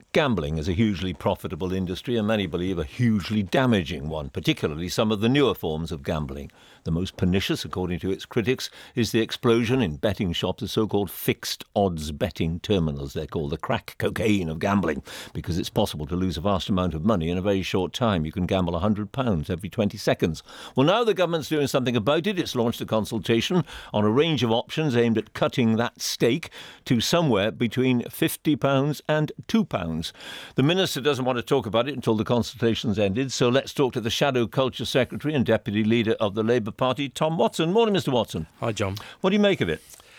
Gambling is a hugely profitable industry and many believe a hugely damaging one, particularly some of the newer forms of gambling. The most pernicious, according to its critics, is the explosion in betting shops of so-called fixed odds betting terminals. They're called the crack cocaine of gambling because it's possible to lose a vast amount of money in a very short time. You can gamble £100 every 20 seconds. Well, now the government's doing something about it. It's launched a consultation on a range of options aimed at cutting that stake to somewhere between £50 and £2. The Minister doesn't want to talk about it until the consultation's ended, so let's talk to the Shadow Culture Secretary and Deputy Leader of the Labour Party, Tom Watson. Morning, Mr Watson. Hi, John. What do you make of it?